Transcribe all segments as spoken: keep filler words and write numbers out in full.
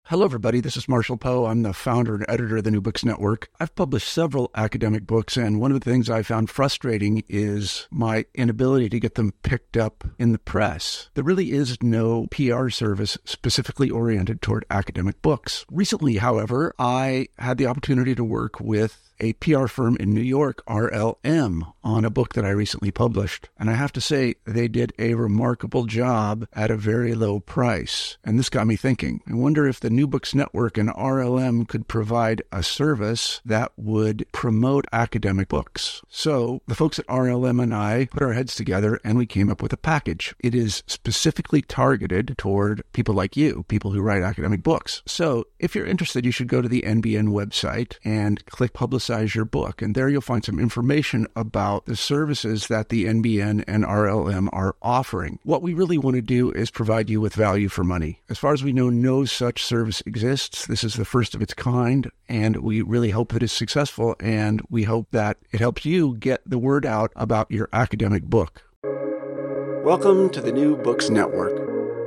Hello, everybody. This is Marshall Poe. I'm the founder and editor of the New Books Network. I've published several academic books, and one of the things I found frustrating is my inability to get them picked up in the press. There really is no P R service specifically oriented toward academic books. Recently, however, I had the opportunity to work with a P R firm in New York, R L M, on a book that I recently published. And I have to say, they did a remarkable job at a very low price. And this got me thinking. I wonder if the New Books Network and R L M could provide a service that would promote academic books. So the folks at R L M and I put our heads together and we came up with a package. It is specifically targeted toward people like you, people who write academic books. So if you're interested, you should go to the N B N website and click Publicize your book. And there you'll find some information about the services that the N B N and R L M are offering. What we really want to do is provide you with value for money. As far as we know, no such service exists. This is the first of its kind, and we really hope that it's successful, and we hope that it helps you get the word out about your academic book. Welcome to the New Books Network.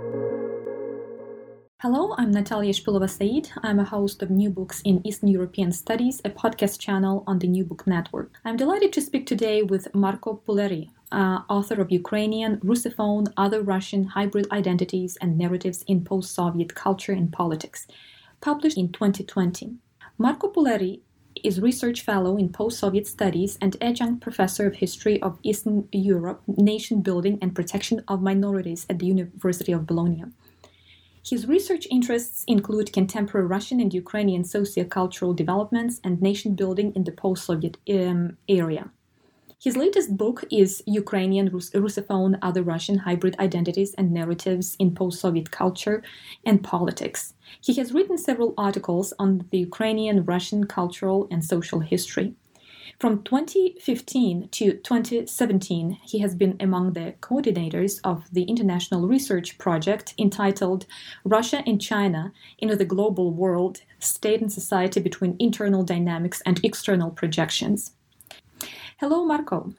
Hello, I'm Natalia Shpilova-Said. I'm a host of New Books in Eastern European Studies, a podcast channel on the New Book Network. I'm delighted to speak today with Marko Pouleri, uh, author of Ukrainian, Russophone, Other Russian, Hybrid Identities and Narratives in Post-Soviet Culture and Politics, published in twenty twenty. Marko Pouleri is Research Fellow in Post-Soviet Studies and Adjunct Professor of History of Eastern Europe, Nation Building and Protection of Minorities at the University of Bologna. His research interests include contemporary Russian and Ukrainian socio-cultural developments and nation building in the post-Soviet um, area. His latest book is Ukrainian, Rus- Russophone, Other Russian, Hybrid Identities and Narratives in Post-Soviet Culture and Politics. He has written several articles on the Ukrainian, Russian cultural and social history. From twenty fifteen to twenty seventeen, he has been among the coordinators of the international research project entitled Russia and China in the Global World, State and Society Between Internal Dynamics and External Projections. Hello, Marko.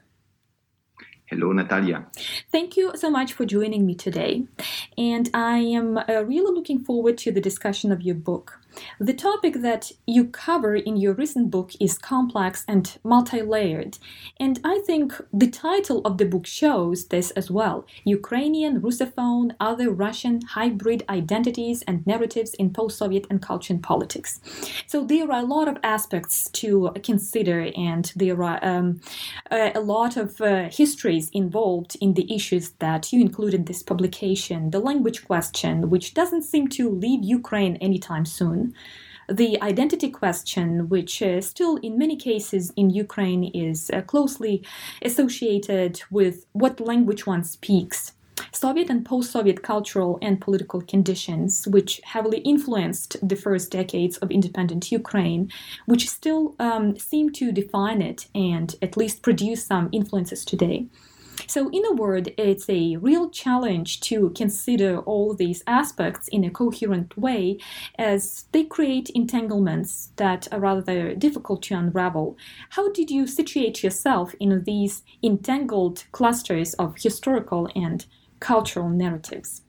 Hello, Natalia. Thank you so much for joining me today. And I am uh, really looking forward to the discussion of your book. The topic that you cover in your recent book is complex and multi-layered, and I think the title of the book shows this as well: Ukrainian, Russophone, Other Russian, Hybrid Identities and Narratives in Post-Soviet and Culture and Politics. So there are a lot of aspects to consider, and there are um, a, a lot of uh, histories involved in the issues that you include in this publication. The language question, which doesn't seem to leave Ukraine anytime soon. The identity question, which uh, still in many cases in Ukraine is uh, closely associated with what language one speaks. Soviet and post-Soviet cultural and political conditions, which heavily influenced the first decades of independent Ukraine, which still um, seem to define it and at least produce some influences today. So in a word, it's a real challenge to consider all these aspects in a coherent way, as they create entanglements that are rather difficult to unravel. How did you situate yourself in these entangled clusters of historical and cultural narratives?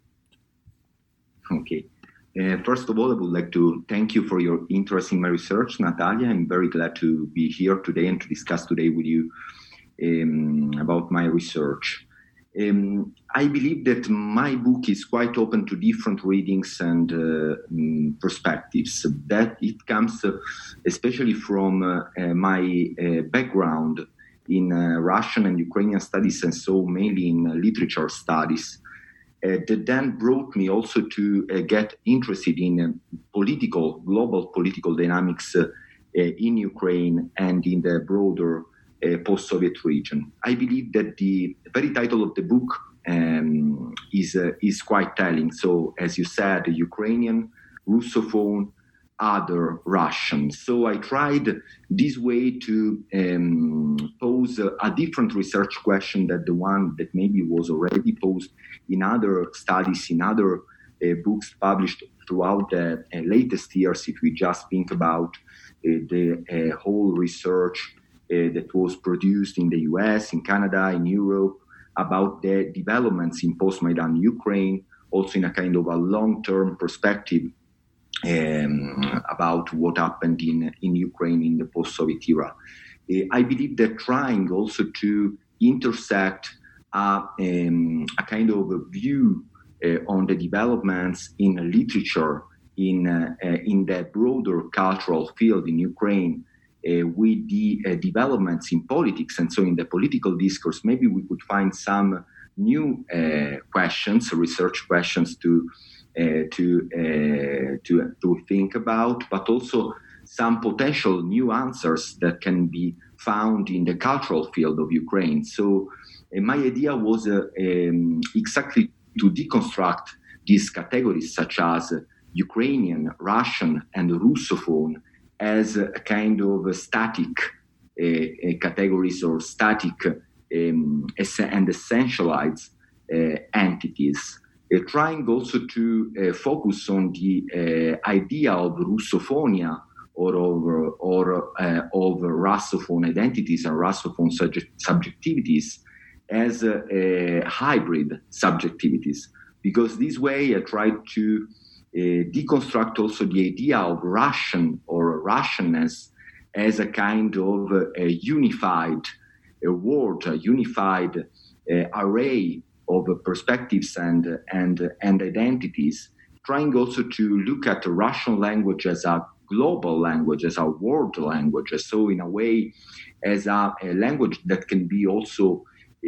Okay. Uh, first of all, I would like to thank you for your interest in my research, Natalia. I'm very glad to be here today and to discuss today with you Um, about my research. Um, I believe that my book is quite open to different readings and uh, um, perspectives. That it comes uh, especially from uh, uh, my uh, background in uh, Russian and Ukrainian studies, and so mainly in uh, literature studies. Uh, that then brought me also to uh, get interested in uh, political, global political dynamics uh, uh, in Ukraine and in the broader Uh, post-Soviet region. I believe that the very title of the book um, is uh, is quite telling. So, as you said, Ukrainian, Russophone, Other Russian. So I tried this way to um, pose a, a different research question than the one that maybe was already posed in other studies, in other uh, books published throughout the uh, latest years. If we just think about uh, the uh, whole research Uh, that was produced in the U S, in Canada, in Europe, about the developments in post-Maidan Ukraine, also in a kind of a long-term perspective um, about what happened in, in Ukraine in the post-Soviet era. Uh, I believe that trying also to intersect a, um, a kind of a view uh, on the developments in literature, in, uh, uh, in the broader cultural field in Ukraine, uh, with the uh, developments in politics, and so in the political discourse, maybe we could find some new uh, questions, research questions to uh, to uh, to to think about, but also some potential new answers that can be found in the cultural field of Ukraine. So uh, my idea was uh, um, exactly to deconstruct these categories such as Ukrainian, Russian, and Russophone as a kind of static uh, uh, categories or static um, and essentialized uh, entities. Uh, trying also to uh, focus on the uh, idea of Russophonia or of, or, uh, of Russophone identities and Russophone subject- subjectivities as uh, uh, hybrid subjectivities. Because this way I tried to uh, deconstruct also the idea of Russian or Russianness as a kind of uh, a unified a word, a unified uh, array of uh, perspectives and, and, and identities, trying also to look at the Russian language as a global language, as a world language, so in a way as a, a language that can be also,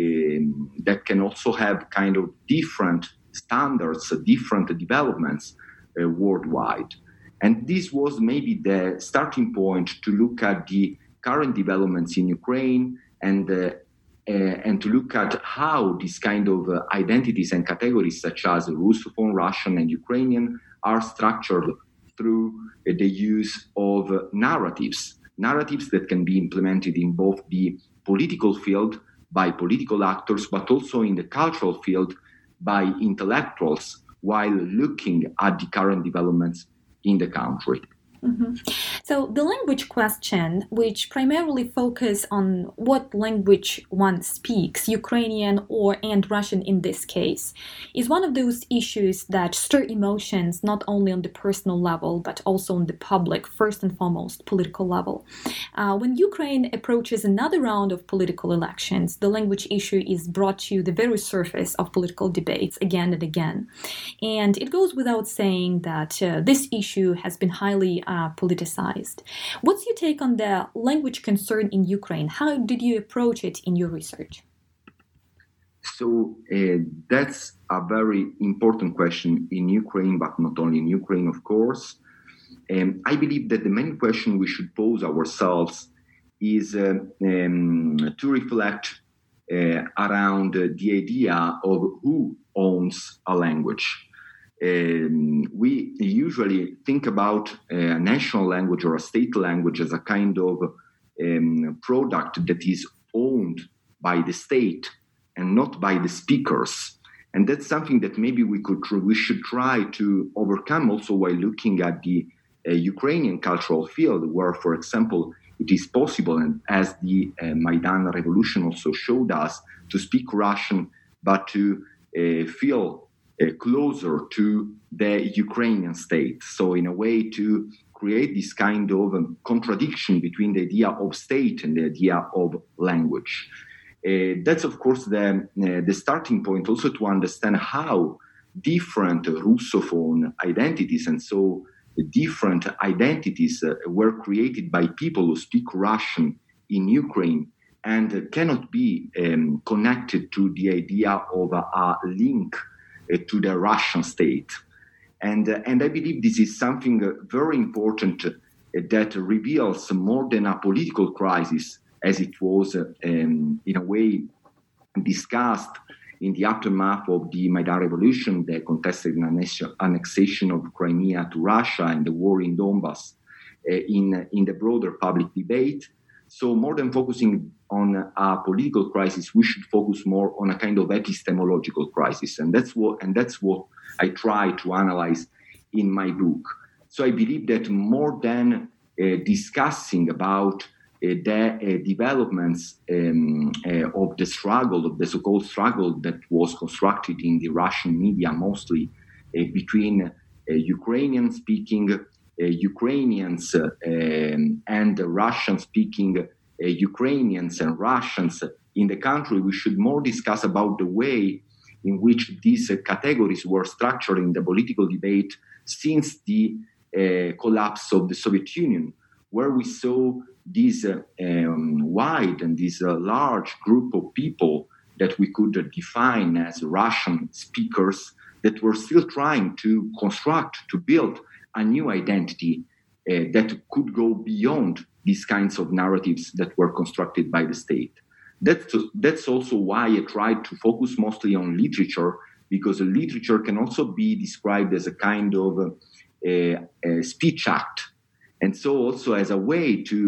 um, that can also have kind of different standards, different developments uh, worldwide. And this was maybe the starting point to look at the current developments in Ukraine and uh, uh, and to look at how these kind of uh, identities and categories such as Russophone, Russian, and Ukrainian are structured through uh, the use of uh, narratives, narratives that can be implemented in both the political field by political actors, but also in the cultural field by intellectuals while looking at the current developments in the country. Mm-hmm. So the language question, which primarily focus on what language one speaks, Ukrainian or and Russian in this case, is one of those issues that stir emotions not only on the personal level, but also on the public, first and foremost, political level. Uh, when Ukraine approaches another round of political elections, the language issue is brought to the very surface of political debates again and again. And it goes without saying that uh, this issue has been highly Uh, politicized. What's your take on the language concern in Ukraine? How did you approach it in your research? So uh, that's a very important question in Ukraine, but not only in Ukraine, of course. Um, I believe that the main question we should pose ourselves is uh, um, to reflect uh, around uh, the idea of who owns a language. Um, we usually think about a national language or a state language as a kind of um, product that is owned by the state and not by the speakers. And that's something that maybe we could we should try to overcome also while looking at the uh, Ukrainian cultural field, where, for example, it is possible, and as the uh, Maidan revolution also showed us, to speak Russian, but to uh, feel Uh, closer to the Ukrainian state. So in a way to create this kind of um, contradiction between the idea of state and the idea of language. Uh, that's of course the, uh, the starting point also to understand how different Russophone identities and so different identities uh, were created by people who speak Russian in Ukraine and uh, cannot be um, connected to the idea of a, a link to the Russian state. And, uh, and I believe this is something uh, very important uh, that reveals more than a political crisis, as it was uh, um, in a way discussed in the aftermath of the Maidan Revolution, the contested annexation of Crimea to Russia and the war in Donbass uh, in, in the broader public debate. So more than focusing on a political crisis, we should focus more on a kind of epistemological crisis. And that's what, and that's what I try to analyze in my book. So I believe that more than uh, discussing about uh, the uh, developments um, uh, of the struggle, of the so-called struggle that was constructed in the Russian media, mostly uh, between Ukrainian-speaking uh, Ukrainians uh, um, and Russian-speaking uh, Ukrainians and Russians in the country, we should more discuss about the way in which these uh, categories were structured in the political debate since the uh, collapse of the Soviet Union, where we saw this uh, um, wide and this uh, large group of people that we could uh, define as Russian speakers that were still trying to construct, to build a new identity uh, that could go beyond these kinds of narratives that were constructed by the state. That's, that's also why I tried to focus mostly on literature, because literature can also be described as a kind of uh, a, a speech act. And so also as a way to,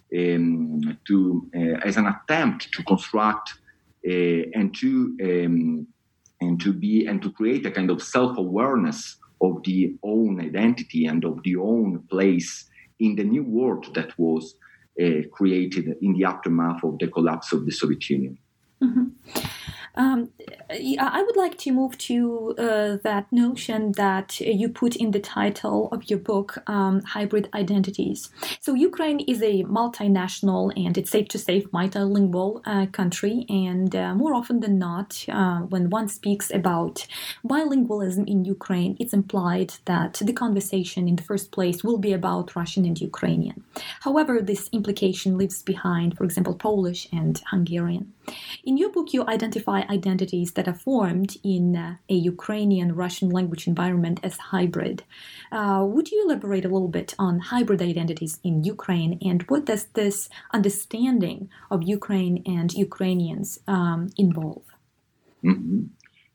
um, to uh, as an attempt to construct uh, and to um, and to be and to create a kind of self-awareness of the own identity and of the own place in the new world that was uh, created in the aftermath of the collapse of the Soviet Union. Mm-hmm. Um, I would like to move to uh, that notion that you put in the title of your book, um, Hybrid Identities. So Ukraine is a multinational and, it's safe to say, multilingual uh, country. And uh, more often than not, uh, when one speaks about bilingualism in Ukraine, it's implied that the conversation in the first place will be about Russian and Ukrainian. However, this implication leaves behind, for example, Polish and Hungarian. In your book, you identify identities that are formed in uh, a Ukrainian-Russian language environment as hybrid. Uh, would you elaborate a little bit on hybrid identities in Ukraine, and what does this understanding of Ukraine and Ukrainians um, involve? Mm-hmm.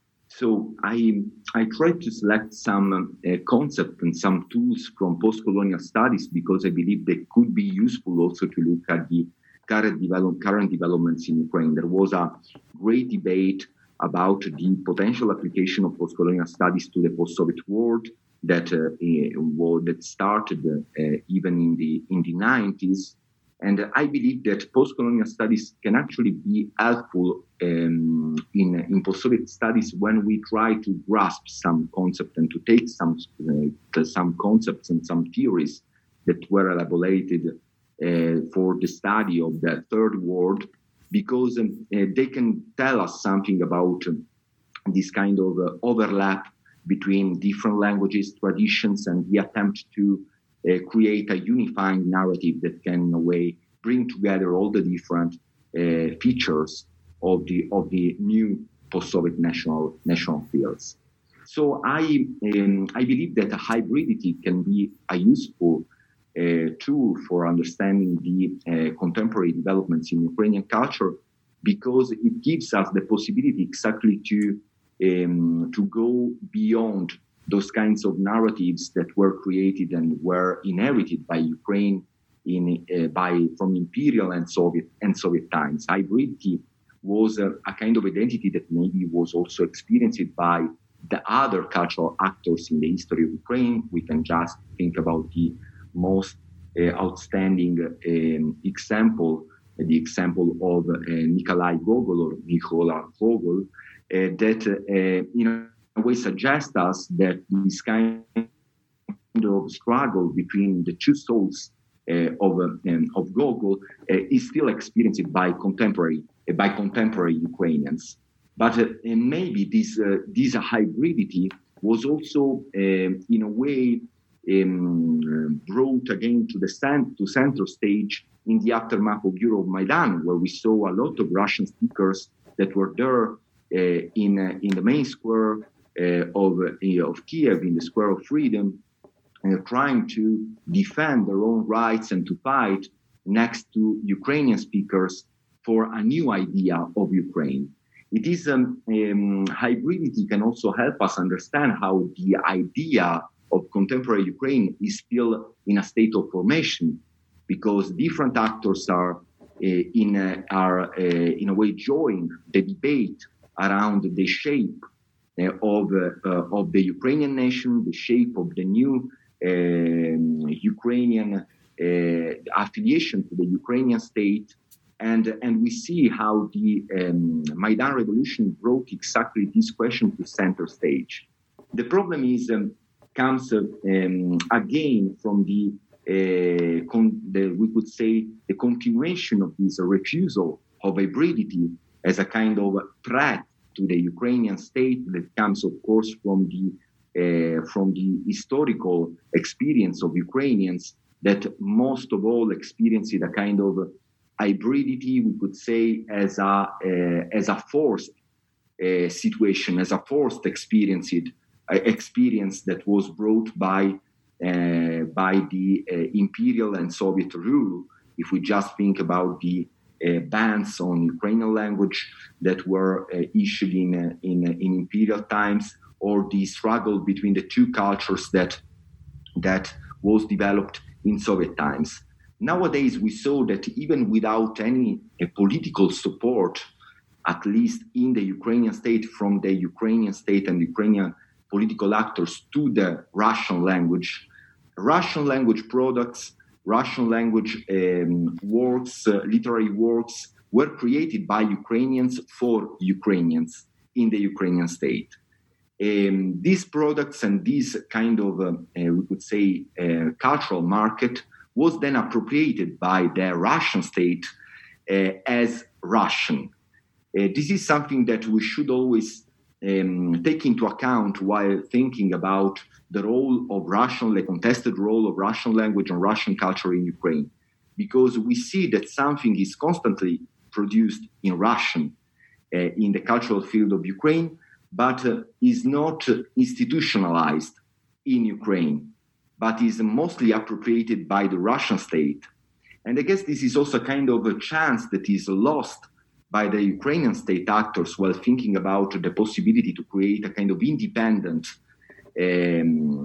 So I I tried to select some uh, concepts and some tools from post-colonial studies because I believe they could be useful also to look at the current, develop, current developments in Ukraine. There was a great debate about the potential application of post-colonial studies to the post-Soviet world that uh, uh, that started uh, even in the in the nineties. And I believe that post-colonial studies can actually be helpful um, in, in post-Soviet studies when we try to grasp some concept and to take some uh, some concepts and some theories that were elaborated uh, for the study of the third world, because um, uh, they can tell us something about um, this kind of uh, overlap between different languages, traditions, and the attempt to Uh, create a unifying narrative that can, in a way, bring together all the different uh, features of the of the new post-Soviet national national fields. So I um, I believe that a hybridity can be a useful uh, tool for understanding the uh, contemporary developments in Ukrainian culture, because it gives us the possibility exactly to um, to go beyond those kinds of narratives that were created and were inherited by Ukraine in uh, by from imperial and Soviet and Soviet times. Hybridity was a, a kind of identity that maybe was also experienced by the other cultural actors in the history of Ukraine. We can just think about the most uh, outstanding um, example, uh, the example of uh, Nikolai Gogol or Mykola Gogol, uh, that uh, you know. way suggest us that this kind of struggle between the two souls uh, of um, of Gogol uh, is still experienced by contemporary uh, by contemporary Ukrainians. But uh, maybe this uh, this hybridity was also uh, in a way um, brought again to the cent- to center stage in the aftermath of Euromaidan, where we saw a lot of Russian speakers that were there uh, in uh, in the main square Uh, of, uh, of Kiev, in the Square of Freedom, uh, trying to defend their own rights and to fight next to Ukrainian speakers for a new idea of Ukraine. It is um, um, hybridity can also help us understand how the idea of contemporary Ukraine is still in a state of formation, because different actors are uh, in uh, are uh, in a way joining the debate around the shape Uh, of uh, uh, of the Ukrainian nation, the shape of the new uh, Ukrainian uh, affiliation to the Ukrainian state, and and we see how the um, Maidan revolution brought exactly this question to center stage. The problem is um, comes uh, um, again from the, uh, con- the, we could say, the continuation of this refusal of hybridity as a kind of threat to the Ukrainian state that comes, of course, from the uh, from the historical experience of Ukrainians that most of all experienced a kind of hybridity, we could say, as a uh, as a forced uh, situation, as a forced experience, it, uh, experience that was brought by uh, by the uh, imperial and Soviet rule. If we just think about the uh, bans on Ukrainian language that were uh, issued in, uh, in in imperial times, or the struggle between the two cultures that that was developed in Soviet times. Nowadays, we saw that even without any uh, political support, at least in the Ukrainian state, from the Ukrainian state and Ukrainian political actors to the Russian language, Russian language products, Russian language um, works, uh, literary works were created by Ukrainians for Ukrainians in the Ukrainian state. Um, these products and this kind of, uh, uh, we could say, uh, cultural market was then appropriated by the Russian state uh, as Russian. Uh, this is something that we should always um, take into account while thinking about the role of Russian, the contested role of Russian language and Russian culture in Ukraine, because we see that something is constantly produced in Russian uh, in the cultural field of Ukraine, but uh, is not uh, institutionalized in Ukraine, but is mostly appropriated by the Russian state. And I guess this is also kind of a chance that is lost by the Ukrainian state actors while thinking about the possibility to create a kind of independent um,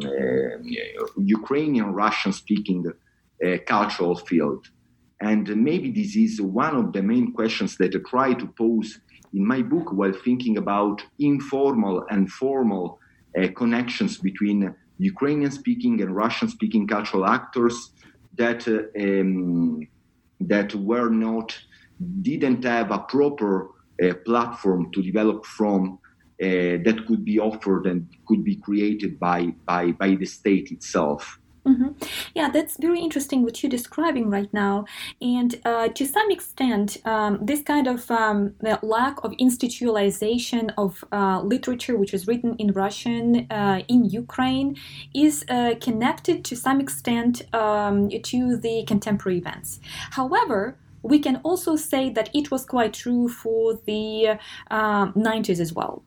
uh, Ukrainian Russian-speaking uh, cultural field. And maybe this is one of the main questions that I try to pose in my book while thinking about informal and formal uh, connections between Ukrainian-speaking and Russian-speaking cultural actors that uh, um, that were not, didn't have a proper uh, platform to develop from uh, that could be offered and could be created by by, by the state itself. Mm-hmm. Yeah, that's very interesting what you're describing right now. And uh, to some extent, um, this kind of um, lack of institutionalization of uh, literature which is written in Russian uh, in Ukraine is uh, connected to some extent um, to the contemporary events. However, we can also say that it was quite true for the uh, nineties as well.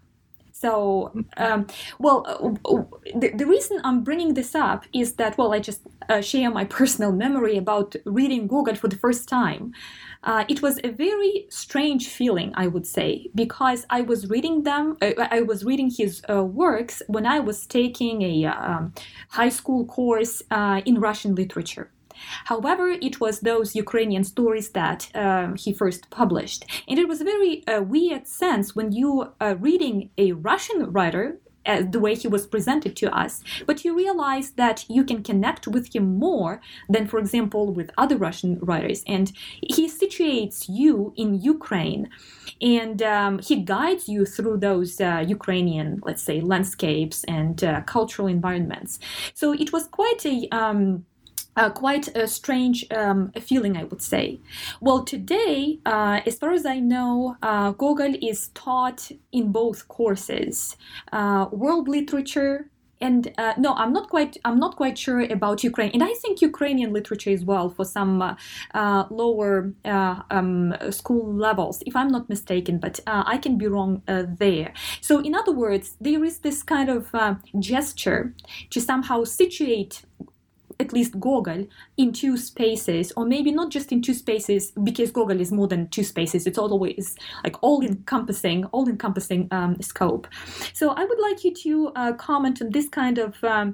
So, um, well, uh, the, the reason I'm bringing this up is that, well, I just uh, share my personal memory about reading Gogol for the first time. Uh, it was a very strange feeling, I would say, because I was reading them, uh, I was reading his uh, works when I was taking a um, high school course uh, in Russian literature. However, it was those Ukrainian stories that um, he first published. And it was a very uh, weird sense when you are reading a Russian writer, uh, the way he was presented to us, but you realize that you can connect with him more than, for example, with other Russian writers. And he situates you in Ukraine, and um, he guides you through those uh, Ukrainian, let's say, landscapes and uh, cultural environments. So it was quite a... Um, Uh, quite a strange um, feeling, I would say. Well, today, uh, as far as I know, uh, Gogol is taught in both courses, uh, world literature, and uh, no, I'm not quite. I'm not quite sure about Ukraine, and I think Ukrainian literature as well for some uh, uh, lower uh, um, school levels, if I'm not mistaken. But uh, I can be wrong uh, there. So, in other words, there is this kind of uh, gesture to somehow situate at least Gogol in two spaces, or maybe not just in two spaces, because Gogol is more than two spaces. It's always like all-encompassing, all-encompassing um, scope. So I would like you to uh, comment on this kind of um,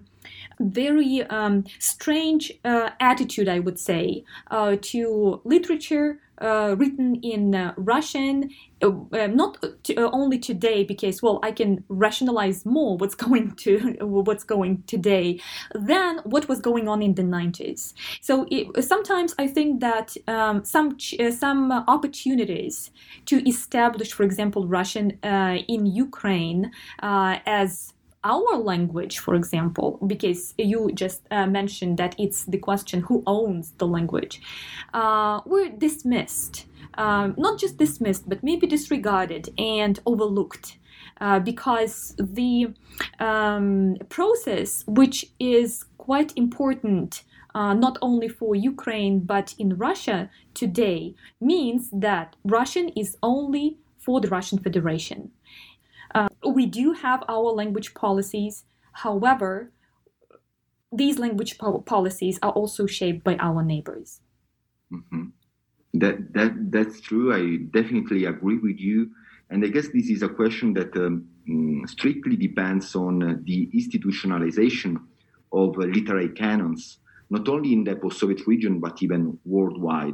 very um, strange uh, attitude, I would say, uh, to literature uh, written in uh, Russian, uh, uh, not to, uh, only today, because, well, I can rationalize more what's going to what's going today than what was going on in the nineties. So it, sometimes I think that um, some uh, some opportunities to establish, for example, Russian uh, in Ukraine uh, as our language, for example, because you just uh, mentioned that it's the question who owns the language, uh, were dismissed. Um, not just dismissed, but maybe disregarded and overlooked. Uh, because the um, process, which is quite important uh, not only for Ukraine but in Russia today, means that Russian is only for the Russian Federation. Uh, we do have our language policies. However, these language po- policies are also shaped by our neighbors. Mm-hmm. That that that's true. I definitely agree with you. And I guess this is a question that um, strictly depends on uh, the institutionalization of uh, literary canons, not only in the post-Soviet region, but even worldwide.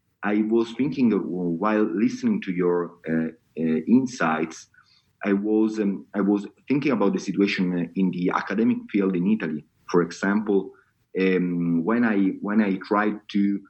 I was thinking of, while listening to your uh, uh, insights, I was um, I was thinking about the situation in the academic field in Italy. For example, um, when I when I tried to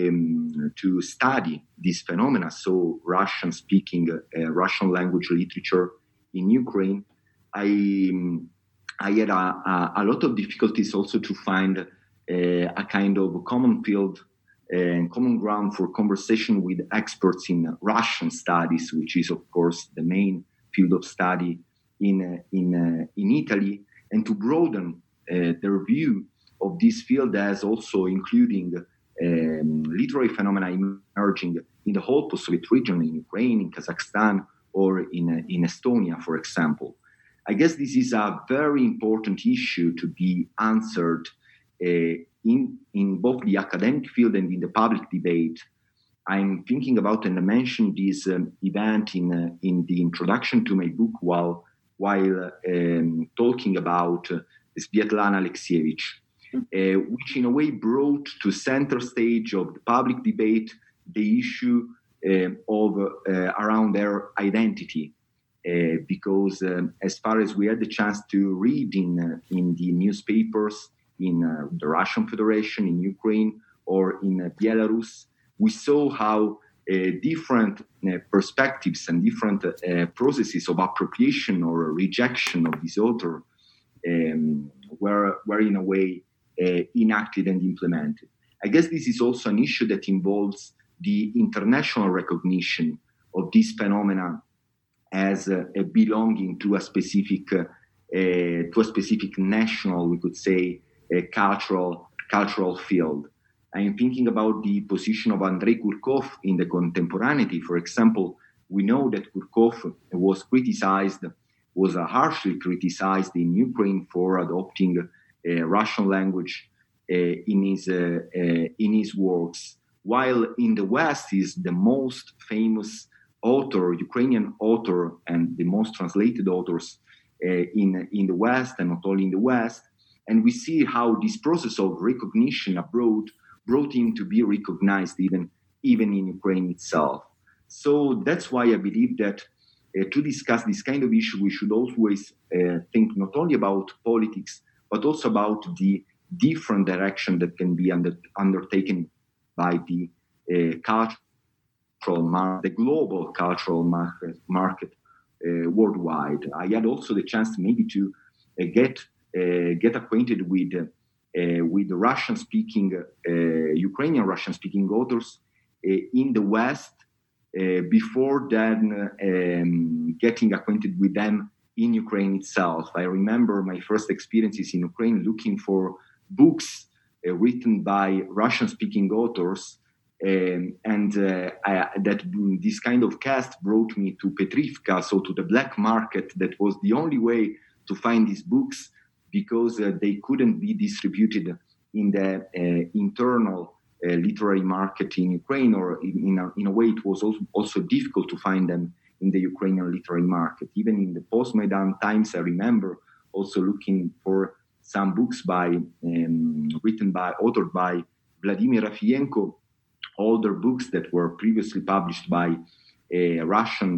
Um, to study this phenomena, so Russian-speaking, uh, Russian language literature in Ukraine, I um, I had a, a, a lot of difficulties also to find uh, a kind of common field and common ground for conversation with experts in Russian studies, which is of course the main field of study in uh, in uh, in Italy, and to broaden uh, their view of this field as also including Um, literary phenomena emerging in the whole post-Soviet region, in Ukraine, in Kazakhstan, or in, uh, in Estonia, for example. I guess this is a very important issue to be answered uh, in, in both the academic field and in the public debate. I'm thinking about, and I mentioned this um, event in, uh, in the introduction to my book while, while um, talking about uh, Svetlana Alexievich. Uh, which in a way brought to center stage of the public debate the issue uh, of uh, around their identity. Uh, because um, as far as we had the chance to read in, uh, in the newspapers in uh, the Russian Federation, in Ukraine, or in uh, Belarus, we saw how uh, different uh, perspectives and different uh, processes of appropriation or rejection of this author um, were, were in a way Uh, enacted and implemented. I guess this is also an issue that involves the international recognition of this phenomena as uh, a belonging to a specific, uh, uh, to a specific national, we could say, uh, cultural cultural field. I am thinking about the position of Andrei Kurkov in the contemporaneity. For example, we know that Kurkov was criticized, was uh, harshly criticized in Ukraine for adopting Uh, Russian language uh, in his uh, uh, in his works, while in the West is the most famous author, Ukrainian author, and the most translated authors uh, in in the West, and not only in the West. And we see how this process of recognition abroad brought him to be recognized even even in Ukraine itself. So that's why I believe that uh, to discuss this kind of issue, we should always uh, think not only about politics, but also about the different direction that can be under, undertaken by the uh, cultural market, the global cultural market, market uh, worldwide. I had also the chance maybe to uh, get uh, get acquainted with uh, uh, with the Russian-speaking, uh, Ukrainian Russian-speaking authors uh, in the West uh, before then um, getting acquainted with them in Ukraine itself. I remember my first experiences in Ukraine looking for books uh, written by Russian-speaking authors, um, and uh, I, that this kind of cast brought me to Petrivka, so to the black market. That was the only way to find these books, because uh, they couldn't be distributed in the uh, internal uh, literary market in Ukraine, or in, in, a, in a way it was also, also difficult to find them in the Ukrainian literary market. Even in the post-Maidan times, I remember also looking for some books by um, written by, authored by Vladimir Rafienko, older books that were previously published by uh, Russian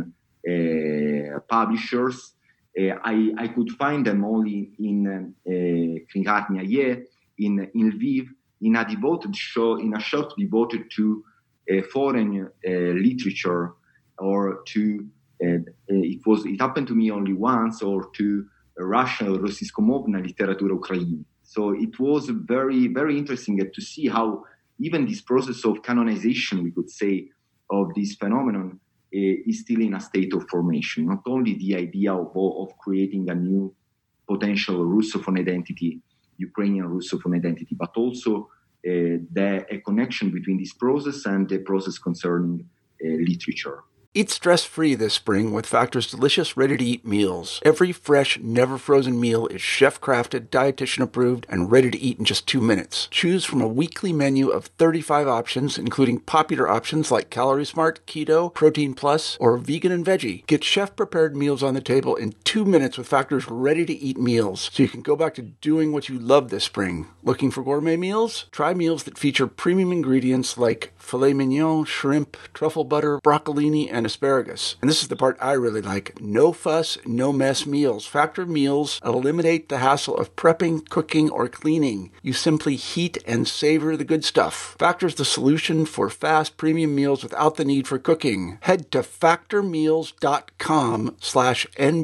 uh, publishers. Uh, I, I could find them only in uh, Knigarnia in, in Lviv, in a devoted show, in a shop devoted to uh, foreign uh, literature, or to uh, it was it happened to me only once, or to Russian Rossiskomовna literatura Ukraini. So it was very, very interesting to see how even this process of canonization, we could say, of this phenomenon uh, is still in a state of formation. Not only the idea of, of creating a new potential Russophone identity, Ukrainian Russophone identity, but also uh, the a connection between this process and the process concerning uh, literature. Eat stress-free this spring with Factor's delicious, ready-to-eat meals. Every fresh, never-frozen meal is chef-crafted, dietitian-approved, and ready to eat in just two minutes. Choose from a weekly menu of thirty-five options, including popular options like Calorie Smart, Keto, Protein Plus, or Vegan and Veggie. Get chef-prepared meals on the table in two minutes with Factor's ready-to-eat meals, so you can go back to doing what you love this spring. Looking for gourmet meals? Try meals that feature premium ingredients like filet mignon, shrimp, truffle butter, broccolini, and asparagus. And this is the part I really like. No fuss, no mess meals. Factor meals eliminate the hassle of prepping, cooking, or cleaning. You simply heat and savor the good stuff. Factor's the solution for fast premium meals without the need for cooking. Head to factormeals.com slash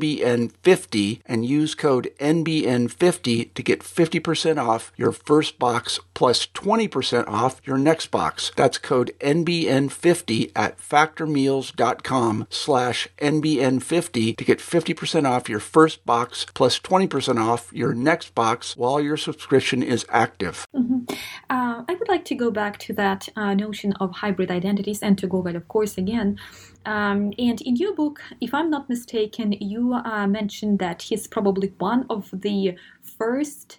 NBN50 and use code N B N fifty to get fifty percent off your first box plus twenty percent off your next box. That's code N B N fifty at factormeals.com slash N B N fifty to get fifty percent off your first box plus twenty percent off your next box while your subscription is active. Mm-hmm. Uh, I would like to go back to that uh, notion of hybrid identities and to Gogol, of course, again. Um, and in your book, if I'm not mistaken, you uh, mentioned that he's probably one of the first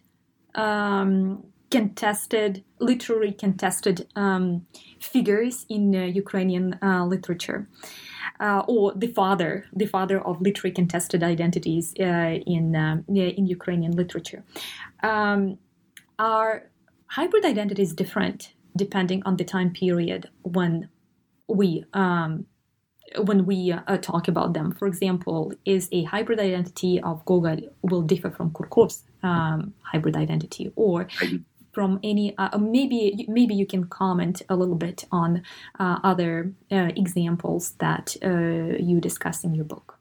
um, contested, literary contested um, figures in uh, Ukrainian uh, literature, uh, or the father, the father of literary contested identities uh, in uh, in Ukrainian literature. Um, are hybrid identities different depending on the time period when we um, when we uh, talk about them? For example, is a hybrid identity of Gogol will differ from Kurkov's um, hybrid identity, or from any, uh, maybe maybe you can comment a little bit on uh, other uh, examples that uh, you discuss in your book.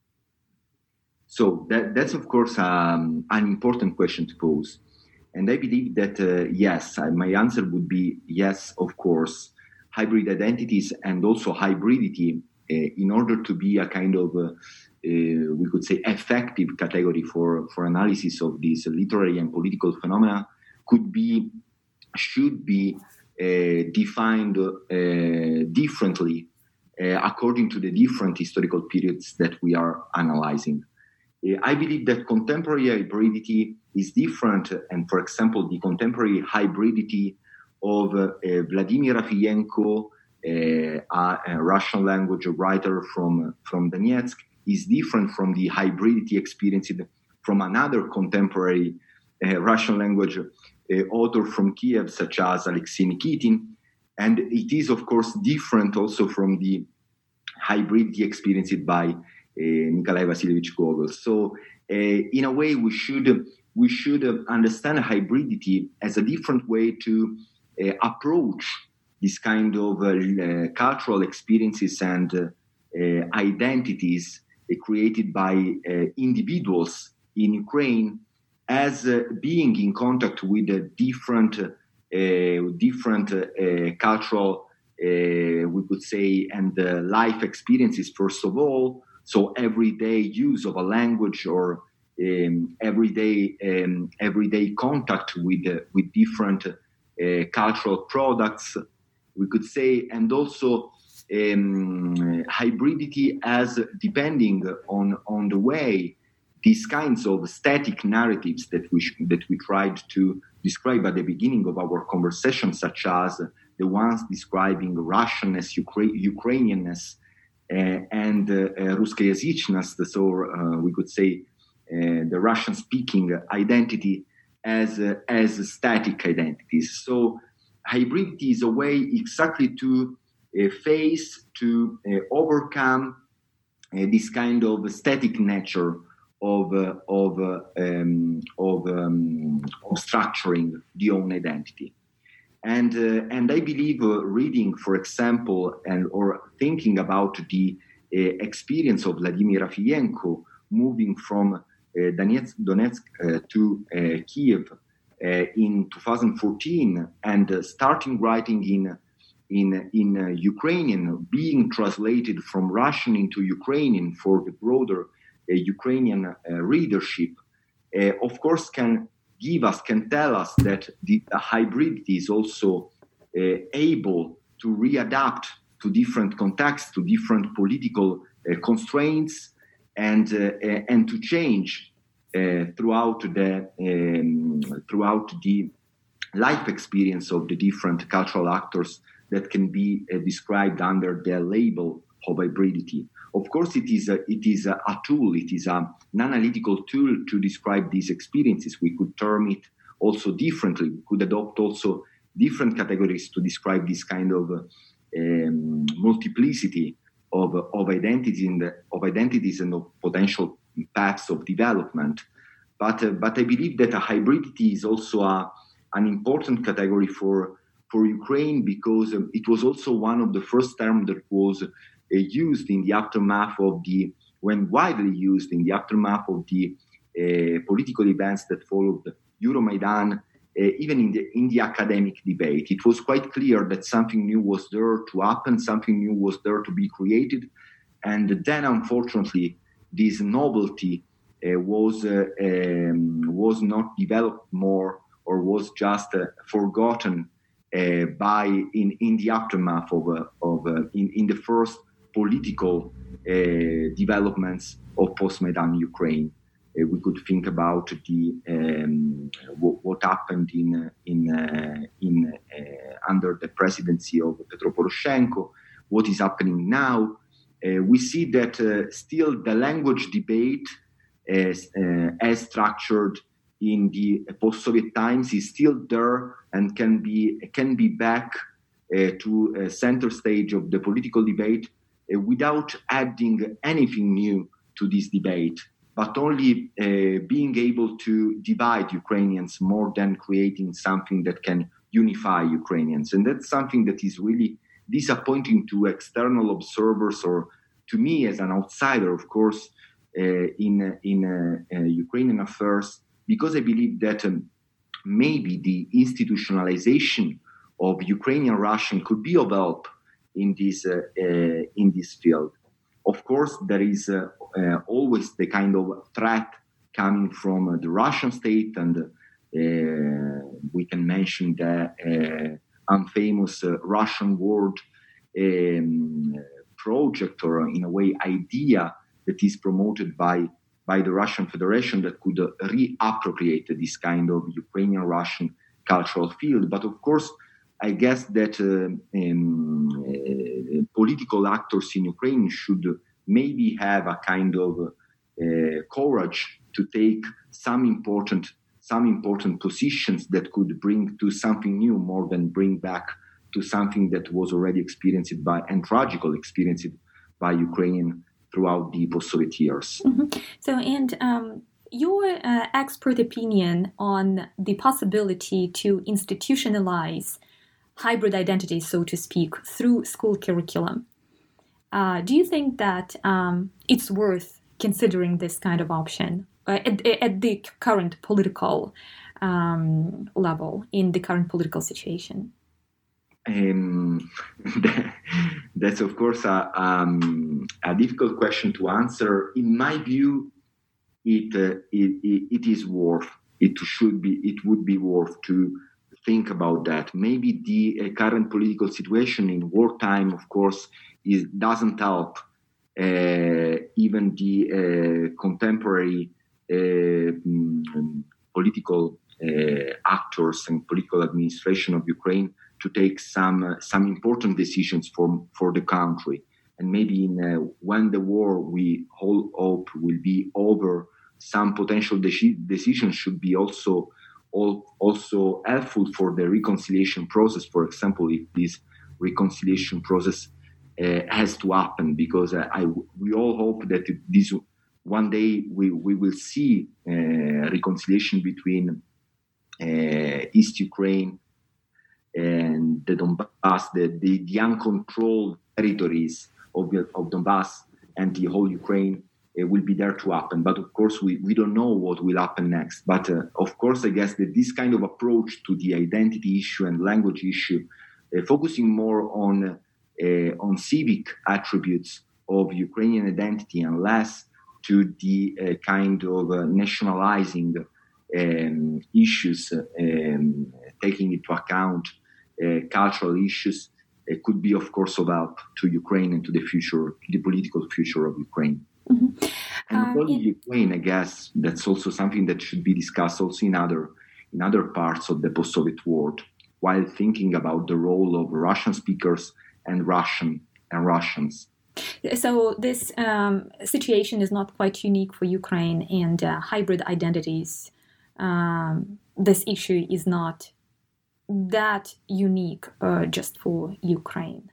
So that, that's, of course, um, an important question to pose. And I believe that, uh, yes, my answer would be yes, of course, hybrid identities and also hybridity, uh, in order to be a kind of, uh, uh, we could say, effective category for, for analysis of these literary and political phenomena, could be, should be uh, defined uh, differently uh, according to the different historical periods that we are analyzing. Uh, I believe that contemporary hybridity is different, and for example, the contemporary hybridity of uh, uh, Vladimir Rafiyenko, uh, a, a Russian language writer from, from Donetsk, is different from the hybridity experienced from another contemporary uh, Russian language Uh, author from Kiev, such as Alexei Nikitin, and it is, of course, different also from the hybridity experienced by uh, Nikolai Vasilievich Gogol. So, uh, in a way, we should we should uh, understand hybridity as a different way to uh, approach this kind of uh, uh, cultural experiences and uh, uh, identities uh, created by uh, individuals in Ukraine, as uh, being in contact with uh, different, uh, different uh, cultural, uh, we could say, and uh, life experiences, first of all. So everyday use of a language or um, everyday, um, everyday contact with, uh, with different uh, cultural products, we could say, and also um, hybridity as depending on, on the way these kinds of static narratives that we sh- that we tried to describe at the beginning of our conversation, such as the ones describing Russianness, Ukra- Ukrainianness, uh, and uh, uh, Ruskoязычность, so uh, we could say uh, the Russian-speaking identity as uh, as static identities. So hybridity is a way exactly to uh, face, to uh, overcome uh, this kind of static nature of uh, of uh, um, of, um, of structuring the own identity, and uh, and I believe uh, reading, for example, and or thinking about the uh, experience of Vladimir Rafiyenko moving from uh, uh, Donetsk, Donetsk uh, to uh, Kiev uh, in two thousand fourteen, and uh, starting writing in in in uh, Ukrainian, being translated from Russian into Ukrainian for the broader uh, Ukrainian uh, readership, uh, of course, can give us, can tell us that the, the hybridity is also uh, able to readapt to different contexts, to different political uh, constraints, and uh, uh, and to change uh, throughout the um, throughout the life experience of the different cultural actors that can be uh, described under the label of hybridity. Of course, it is a, it is a, a tool, it is a, an analytical tool to describe these experiences. We could term it also differently. We could adopt also different categories to describe this kind of uh, um, multiplicity of, of identities and of identities and of potential paths of development. But uh, but I believe that a hybridity is also a, an important category for for Ukraine, because um, it was also one of the first terms that was uh, used in the aftermath of the, when widely used in the aftermath of the uh, political events that followed Euromaidan, uh, even in the in the academic debate. It was quite clear that something new was there to happen, something new was there to be created, and then unfortunately this novelty uh, was uh, um, was not developed more, or was just uh, forgotten uh, by in, in the aftermath of uh, of uh, in, in the first political uh, developments of post-Maidan Ukraine. Uh, we could think about the um, w- what happened in uh, in uh, in uh, under the presidency of Petro Poroshenko, what is happening now. Uh, we see that uh, still the language debate, as, uh, as structured in the post-Soviet times, is still there and can be can be back uh, to a center stage of the political debate uh, without adding anything new to this debate, but only uh, being able to divide Ukrainians more than creating something that can unify Ukrainians. And that's something that is really disappointing to external observers, or to me as an outsider, of course, uh, in, in uh, uh, Ukrainian affairs, because I believe that um, maybe the institutionalization of Ukrainian Russian could be of help in this, uh, uh, in this field. Of course, there is uh, uh, always the kind of threat coming from uh, the Russian state, and uh, we can mention the uh, unfamous uh, Russian world um, project, or in a way idea that is promoted by, by the Russian Federation, that could uh, reappropriate this kind of Ukrainian-Russian cultural field. But of course, I guess that uh, um, uh, political actors in Ukraine should maybe have a kind of uh, courage to take some important some important positions that could bring to something new, more than bring back to something that was already experienced by, and tragical experienced by Ukraine throughout the post-Soviet years. Mm-hmm. So, and um, your uh, expert opinion on the possibility to institutionalize hybrid identities, so to speak, through school curriculum. Uh, do you think that um, it's worth considering this kind of option uh, at, at the current political um, level, in the current political situation? Um, that's, of course, a, um, a difficult question to answer. In my view, it, uh, it, it, it is worth, it should be, it would be worth to think about that. Maybe the uh, current political situation in wartime, of course, is, doesn't help uh, even the uh, contemporary uh, um, political uh, actors and political administration of Ukraine to take some uh, some important decisions for for the country. And maybe in uh, when the war, we all hope, will be over, some potential de- decisions should be also also helpful for the reconciliation process. For example, if this reconciliation process uh, has to happen, because uh, I, we all hope that this one day we, we will see uh, reconciliation between uh, East Ukraine and the Donbass, the, the, the uncontrolled territories of, of Donbass and the whole Ukraine, uh, will be there to happen. But of course, we, we don't know what will happen next. But uh, of course, I guess that this kind of approach to the identity issue and language issue, uh, focusing more on uh, on civic attributes of Ukrainian identity and less to the uh, kind of uh, nationalizing um, issues, uh, um, taking into account uh, cultural issues, uh, could be, of course, of help to Ukraine and to the future, to the political future of Ukraine. Mm-hmm. And not um, only in- Ukraine, I guess that's also something that should be discussed also in other in other parts of the post-Soviet world, while thinking about the role of Russian speakers and Russian and Russians. So this um, situation is not quite unique for Ukraine and uh, hybrid identities. Um, this issue is not that unique uh, just for Ukraine.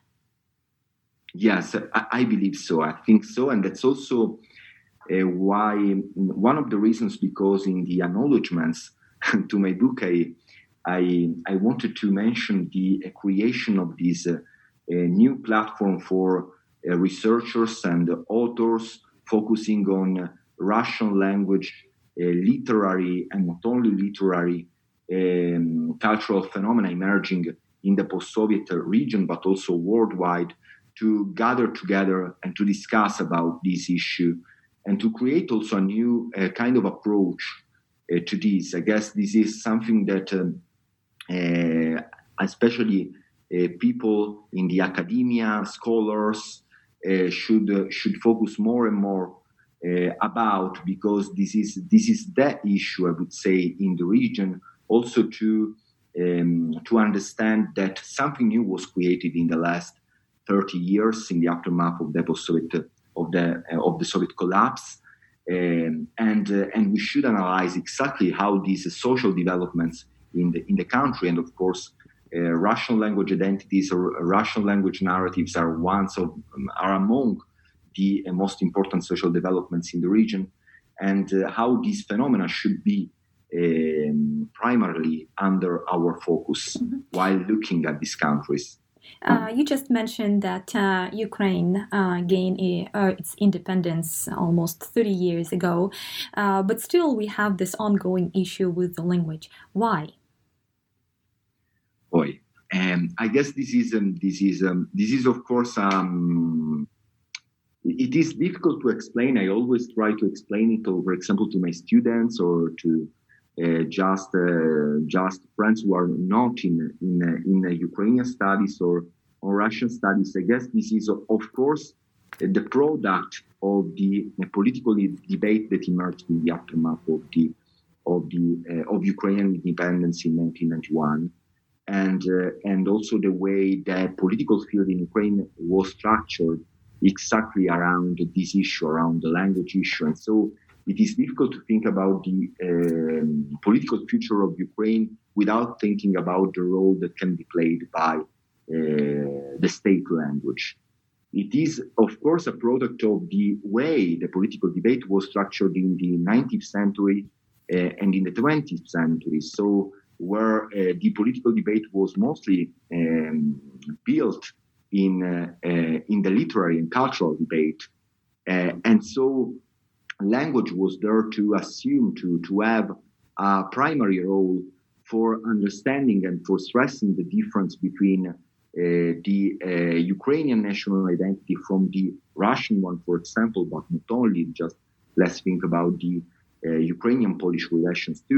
Yes, I, I believe so. I think so. And that's also uh, why one of the reasons, because in the acknowledgements to my book, I, I, I wanted to mention the uh, creation of this uh, uh, new platform for uh, researchers and authors focusing on uh, Russian language, uh, literary and not only literary um, cultural phenomena emerging in the post-Soviet region, but also worldwide, to gather together and to discuss about this issue and to create also a new uh, kind of approach uh, to this. I guess this is something that um, uh, especially uh, people in the academia, scholars, uh, should uh, should focus more and more uh, about, because this is this is the issue, I would say, in the region. Also to um, to understand that something new was created in the last thirty years in the aftermath of the post-Soviet of the uh, of the Soviet collapse, um, and uh, and we should analyze exactly how these uh, social developments in the in the country, and of course, uh, Russian language identities or Russian language narratives are ones of um, are among the uh, most important social developments in the region, and uh, how these phenomena should be um, primarily under our focus mm-hmm. while looking at these countries. Uh, you just mentioned that uh, Ukraine uh, gained a, uh, its independence almost thirty years ago, uh, but still we have this ongoing issue with the language. Why? Boy, um, I guess this is um, this is um, this is of course um, it is difficult to explain. I always try to explain it, for example, to my students or to Uh, just uh, just friends who are not in in uh, in uh, Ukrainian studies or, or Russian studies. I guess this is of course uh, the product of the uh, political debate that emerged in the aftermath of the of the uh, of Ukrainian independence in nineteen ninety-one, and uh, and also the way the political field in Ukraine was structured exactly around this issue, around the language issue, and so. It is difficult to think about the um, political future of Ukraine without thinking about the role that can be played by uh, the state language. It is, of course, a product of the way the political debate was structured in the nineteenth century uh, and in the twentieth century. So, where uh, the political debate was mostly um, built in uh, uh, in the literary and cultural debate, uh, and so. Language was there to assume to, to have a primary role for understanding and for stressing the difference between uh, the uh, Ukrainian national identity from the Russian one, for example, but not only. Just let's think about the uh, Ukrainian-Polish relations too.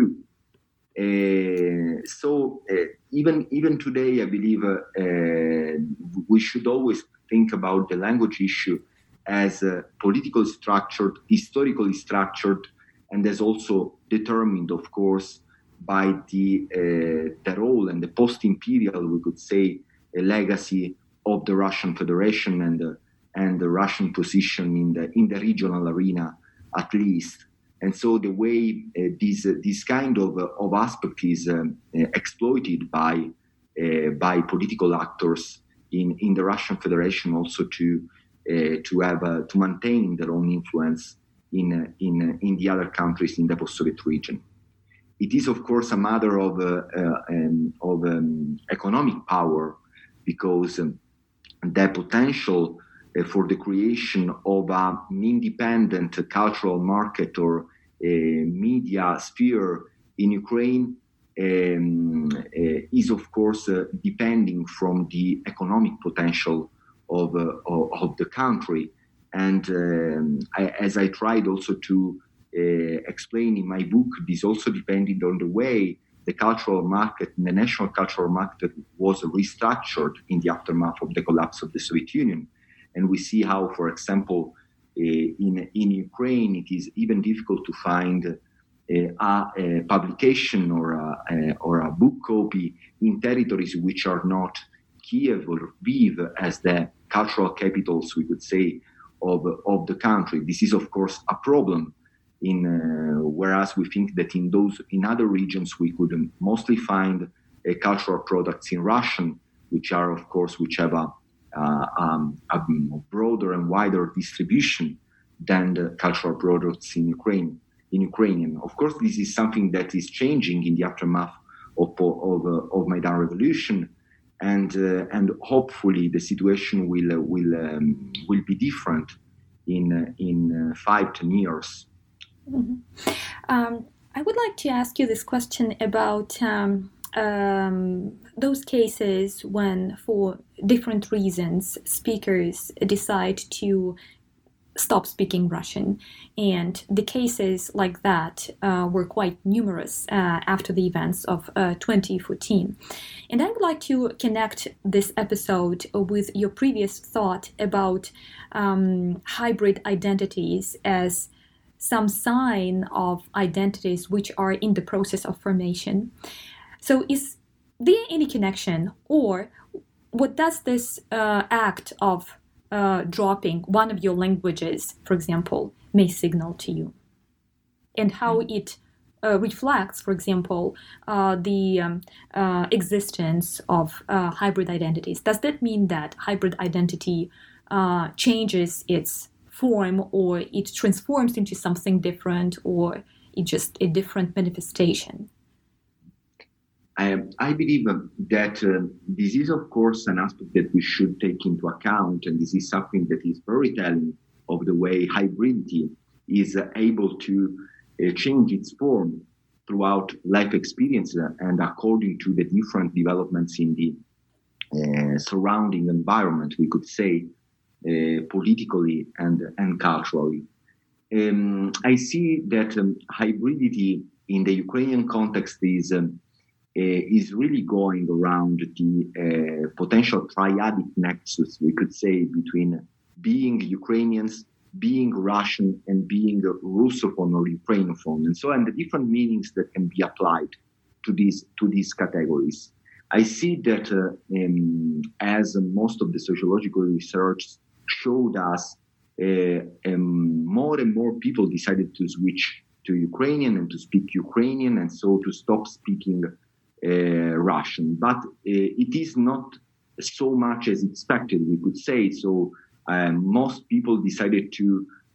Uh, so uh, even even today, I believe uh, uh, we should always think about the language issue as uh, politically structured, historically structured, and as also determined, of course, by the uh, the role and the post-imperial, we could say, a legacy of the Russian Federation and uh, and the Russian position in the in the regional arena, at least. And so the way uh, this uh, this kind of uh, of aspect is um, uh, exploited by uh, by political actors in in the Russian Federation, also to. Uh, to have uh, to maintain their own influence in uh, in uh, in the other countries in the post-Soviet region. It is, of course, a matter of uh, uh, um, of um, economic power, because um, the potential uh, for the creation of a, an independent cultural market or a media sphere in Ukraine um, uh, is, of course, uh, depending from the economic potential of, uh, of, of the country. And um, I, as I tried also to uh, explain in my book, this also depended on the way the cultural market, the national cultural market was restructured in the aftermath of the collapse of the Soviet Union. And we see how, for example, uh, in, in Ukraine, it is even difficult to find uh, a, a publication or a, a, or a book copy in territories which are not Kiev or Lviv as the cultural capitals, we could say, of, of the country. This is, of course, a problem. In uh, whereas we think that in those in other regions we could um, mostly find uh, cultural products in Russian, which are, of course, which have a, uh, um, a broader and wider distribution than the cultural products in Ukraine. In Ukrainian, of course, this is something that is changing in the aftermath of of, uh, of Maidan Revolution, and uh, and hopefully the situation will uh, will um, will be different in uh, in uh, five ten years. Mm-hmm. Um, I would like to ask you this question about um, um, those cases when, for different reasons, speakers decide to stop speaking Russian. And the cases like that uh, were quite numerous uh, after the events of uh, twenty fourteen. And I would like to connect this episode with your previous thought about um, hybrid identities as some sign of identities which are in the process of formation. So is there any connection, or what does this uh, act of uh, dropping one of your languages, for example, may signal to you? And how it uh, reflects, for example, uh, the um, uh, existence of uh, hybrid identities? Does that mean that hybrid identity uh, changes its form, or it transforms into something different, or it's just a different manifestation? I, I believe that uh, this is, of course, an aspect that we should take into account, and this is something that is very telling of the way hybridity is uh, able to uh, change its form throughout life experience uh, and according to the different developments in the uh, surrounding environment, we could say, Uh, politically and, and culturally. Um, I see that um, hybridity in the Ukrainian context is, um, uh, is really going around the uh, potential triadic nexus, we could say, between being Ukrainians, being Russian, and being Russophone or Ukrainophone, and so on, the different meanings that can be applied to these, to these categories. I see that uh, um, as most of the sociological research showed us, uh, um, more and more people decided to switch to Ukrainian and to speak Ukrainian, and so to stop speaking uh, Russian. But uh, it is not so much as expected, we could say. So uh, most people decided to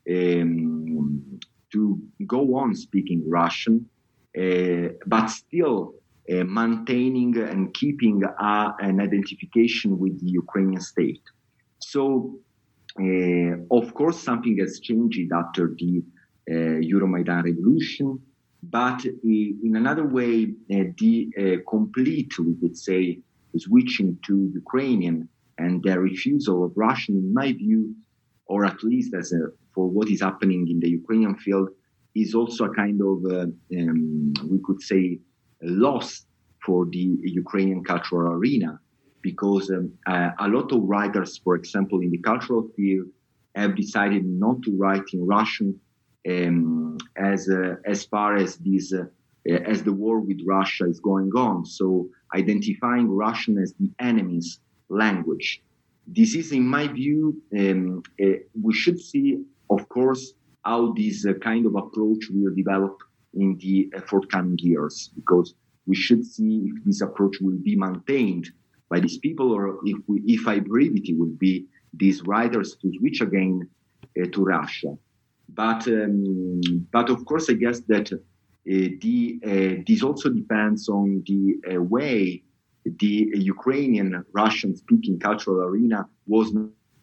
um, to go on speaking Russian, uh, but still uh, maintaining and keeping uh, an identification with the Ukrainian state. So, Uh, of course, something has changed after the uh, Euromaidan revolution, but uh, in another way, uh, the uh, complete, we could say, switching to Ukrainian and the refusal of Russian, in my view, or at least as a, for what is happening in the Ukrainian field, is also a kind of, uh, um, we could say, a loss for the Ukrainian cultural arena. Because um, uh, a lot of writers, for example, in the cultural field, have decided not to write in Russian um, as uh, as far as this uh, as the war with Russia is going on. So identifying Russian as the enemy's language. This is, in my view, um, uh, we should see, of course, how this uh, kind of approach will develop in the uh, forthcoming years, because we should see if this approach will be maintained by these people, or if we, if hybridity would be these writers to switch again uh, to Russia. But um, but of course, I guess that uh, the uh, this also depends on the uh, way the Ukrainian Russian-speaking cultural arena was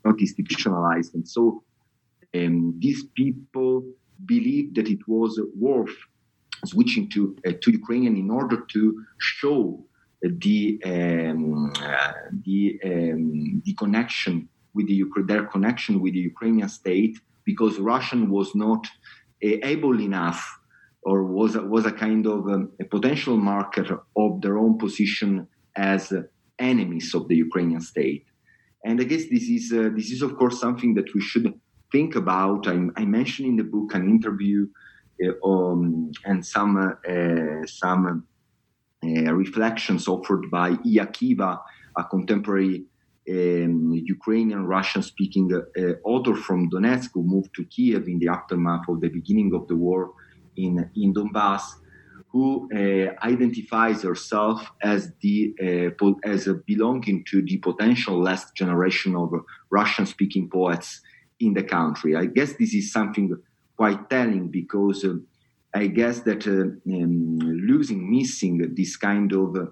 not institutionalized. And so um, these people believed that it was worth switching to uh, to Ukrainian in order to show the um, uh, the um, the connection with the their connection with the Ukrainian state, because Russian was not uh, able enough, or was a, was a kind of um, a potential marker of their own position as uh, enemies of the Ukrainian state. And I guess this is uh, this is of course something that we should think about. I, I mentioned in the book an interview uh, um, and some uh, uh, some uh, reflections offered by Iya Kiva, a contemporary um, Ukrainian Russian-speaking uh, author from Donetsk who moved to Kiev in the aftermath of the beginning of the war in in Donbass, who uh, identifies herself as the uh, as uh, belonging to the potential last generation of Russian-speaking poets in the country. I guess this is something quite telling, because uh, I guess that uh, um, losing, missing this kind of uh,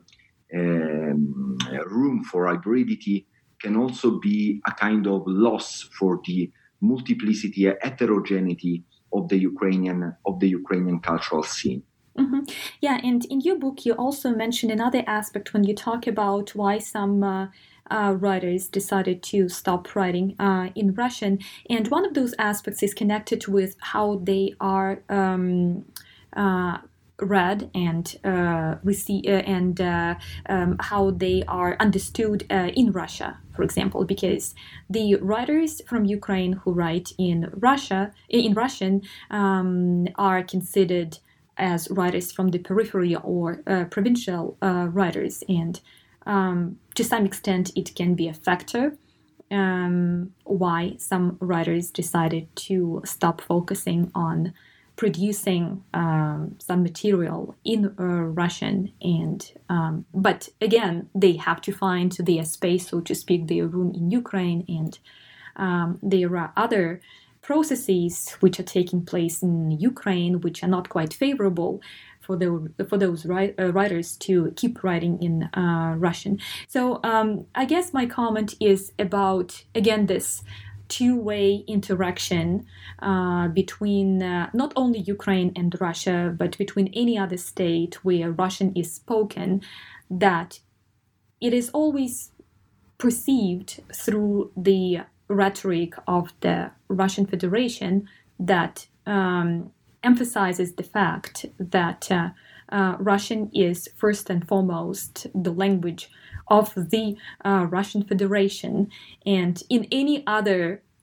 um, room for hybridity can also be a kind of loss for the multiplicity, heterogeneity of the Ukrainian of the Ukrainian cultural scene. Mm-hmm. Yeah, and in your book, you also mentioned another aspect when you talk about why some uh, uh, writers decided to stop writing uh, in Russian. And one of those aspects is connected with how they are um, uh, read and uh, receive, uh, and uh, um, how they are understood uh, in Russia, for example, because the writers from Ukraine who write in Russia in Russian um, are considered as writers from the periphery or uh, provincial uh, writers, and um, to some extent it can be a factor um, why some writers decided to stop focusing on producing um, some material in uh, Russian, and um, but again they have to find their space, so to speak, their room in Ukraine, and um, there are other processes which are taking place in Ukraine which are not quite favorable for the for those write, uh, writers to keep writing in uh, Russian. So um, I guess my comment is about, again, this two-way interaction uh, between uh, not only Ukraine and Russia, but between any other state where Russian is spoken, that it is always perceived through the rhetoric of the Russian Federation that um, emphasizes the fact that uh, uh, Russian is first and foremost the language of the uh, Russian Federation, and in any other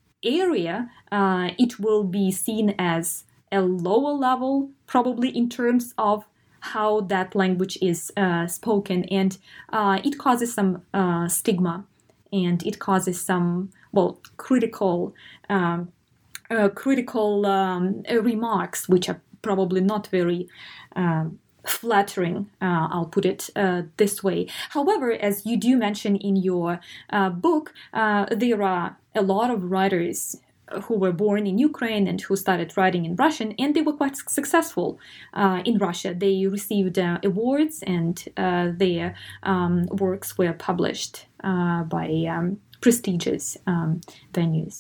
area uh, it will be seen as a lower level, probably in terms of how that language is uh, spoken, and uh, it causes some uh, stigma, and it causes some, well, critical um, uh, critical um, remarks, which are probably not very um, flattering, uh, I'll put it uh, this way. However, as you do mention in your uh, book, uh, there are a lot of writers who were born in Ukraine and who started writing in Russian, and they were quite successful uh, in Russia. They received uh, awards, and uh, their um, works were published uh, by um, prestigious um, venues.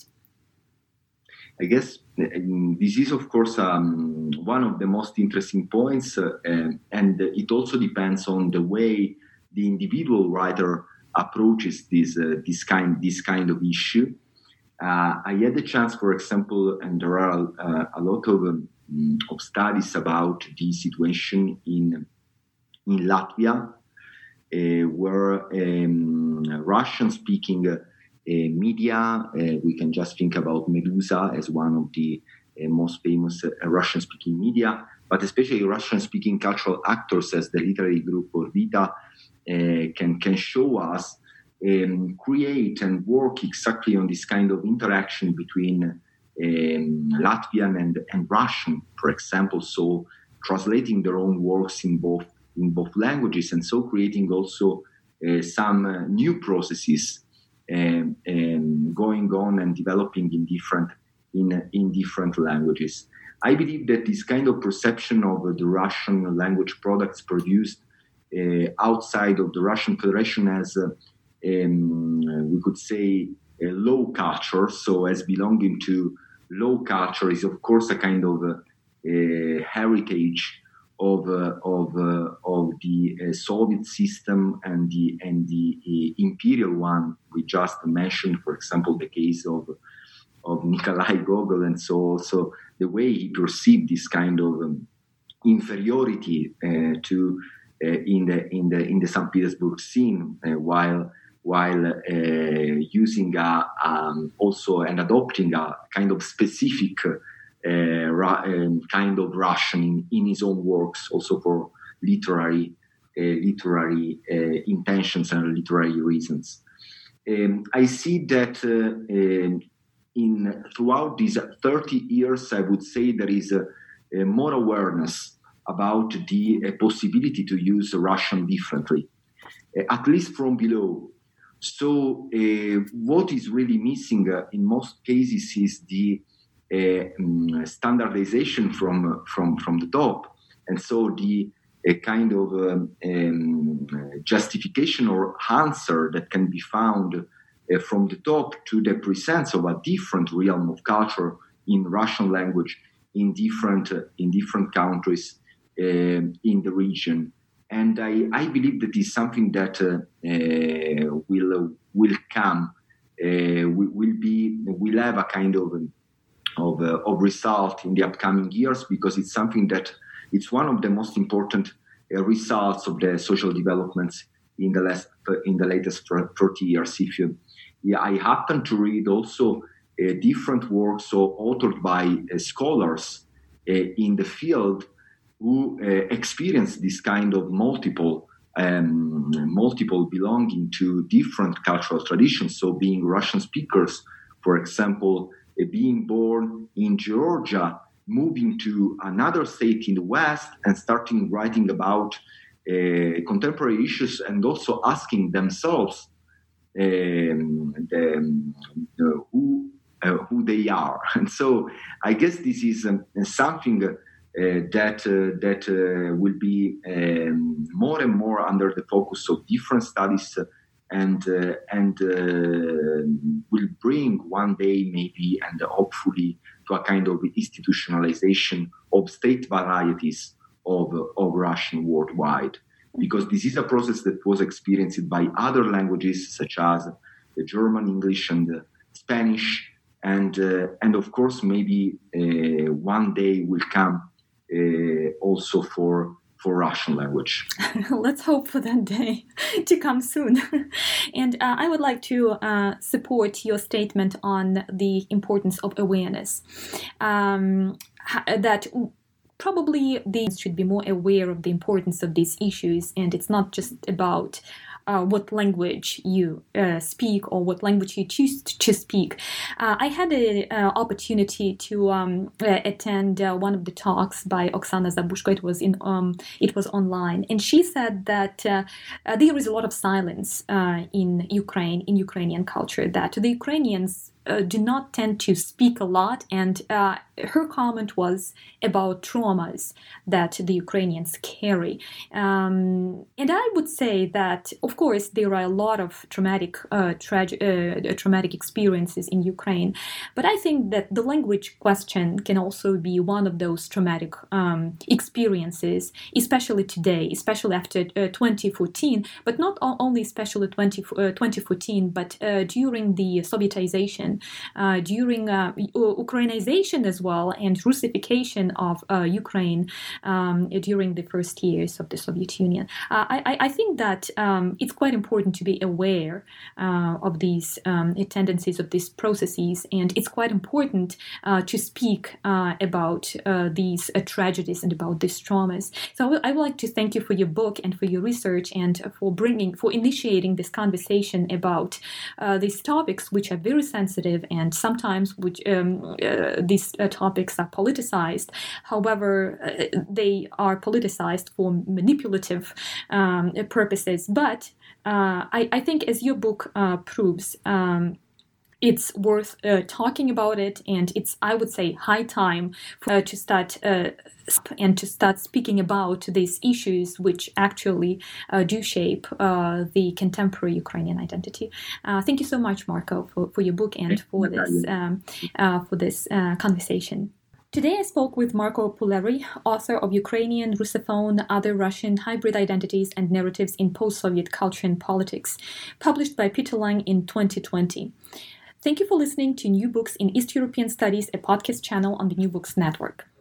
I guess this is, of course, um, one of the most interesting points, uh, and, and it also depends on the way the individual writer approaches this uh, this kind this kind of issue. Uh, I had the chance, for example, and there are uh, a lot of, um, of studies about the situation in in Latvia, uh, where um, Russian-speaking uh, Uh, media, uh, we can just think about Medusa as one of the uh, most famous uh, Russian-speaking media, but especially Russian-speaking cultural actors, as the literary group Orvita uh, can can show us, um, create and work exactly on this kind of interaction between um, Latvian and, and Russian, for example. So translating their own works in both in both languages, and so creating also uh, some uh, new processes Um, um, going on and developing in different in in different languages. I believe that this kind of perception of uh, the Russian language products produced uh, outside of the Russian Federation as, uh, um, we could say, a low culture. So as belonging to low culture is, of course, a kind of uh, a heritage of uh, of uh, of the uh, Soviet system and the and the uh, imperial one we just mentioned. For example, the case of of Nikolai Gogol, and so also the way he perceived this kind of um, inferiority uh, to uh, in the in the in the Saint Petersburg scene, uh, while while uh, using a, um, also and adopting a kind of specific uh, ra- um, kind of Russian in, in his own works, also for literary uh, literary uh, intentions and literary reasons. Um, I see that uh, um, in throughout these thirty years, I would say there is a, a more awareness about the uh, possibility to use Russian differently, uh, at least from below. So uh, what is really missing uh, in most cases is the uh, um, standardization from, from, from the top. And so the uh, kind of um, um, justification or answer that can be found uh, from the top to the presence of a different realm of culture in Russian language in different, uh, in different countries uh, in the region. And I, I believe that is something that uh, uh, will uh, will come, uh, will, will be will have a kind of of, uh, of result in the upcoming years, because it's something that it's one of the most important uh, results of the social developments in the last in the latest thirty years. If you, yeah, I happen to read also uh, different works so authored by uh, scholars uh, in the field who uh, experience this kind of multiple, um, multiple belonging to different cultural traditions. So being Russian speakers, for example, uh, being born in Georgia, moving to another state in the West and starting writing about uh, contemporary issues, and also asking themselves um, the, the, who, uh, who they are. And so I guess this is um, something uh, Uh, that uh, that uh, will be um, more and more under the focus of different studies, uh, and uh, and uh, will bring one day maybe and hopefully to a kind of institutionalization of state varieties of of Russian worldwide, because this is a process that was experienced by other languages such as the German, English, and uh, Spanish, and uh, and of course maybe uh, one day will come Uh, also for for Russian language. Let's hope for that day to come soon. And uh, I would like to uh, support your statement on the importance of awareness. Um, that probably these should be more aware of the importance of these issues, and it's not just about Uh, what language you uh, speak or what language you choose to speak. Uh, I had an uh, opportunity to um, uh, attend uh, one of the talks by Oksana Zabushko. It was in um, it was online, and she said that uh, uh, there is a lot of silence uh, in Ukraine, in Ukrainian culture, that the Ukrainians Uh, do not tend to speak a lot, and uh, her comment was about traumas that the Ukrainians carry. Um, and I would say that, of course, there are a lot of traumatic, uh, trage- uh, traumatic experiences in Ukraine, but I think that the language question can also be one of those traumatic um, experiences, especially today, especially after uh, twenty fourteen, but not only especially twenty fourteen, but uh, during the Sovietization. Uh, during uh, Ukrainization as well, and Russification of uh, Ukraine um, during the first years of the Soviet Union. Uh, I, I think that um, it's quite important to be aware uh, of these um, tendencies, of these processes, and it's quite important uh, to speak uh, about uh, these uh, tragedies and about these traumas. So I would, I would like to thank you for your book and for your research, and for bringing, for initiating this conversation about uh, these topics, which are very sensitive, and sometimes which um, uh, these uh, topics are politicized. However, uh, they are politicized for manipulative um, purposes. But uh, I, I think, as your book uh, proves, um, it's worth uh, talking about it, and it's, I would say, high time for, uh, to start uh, and to start speaking about these issues, which actually uh, do shape uh, the contemporary Ukrainian identity. Uh, thank you so much, Marko, for, for your book and for this um, uh, for this uh, conversation. Today I spoke with Marko Pulleri, author of Ukrainian, Russophone, Other Russian Hybrid Identities and Narratives in Post-Soviet Culture and Politics, published by Peter Lang in twenty twenty. Thank you for listening to New Books in East European Studies, a podcast channel on the New Books Network.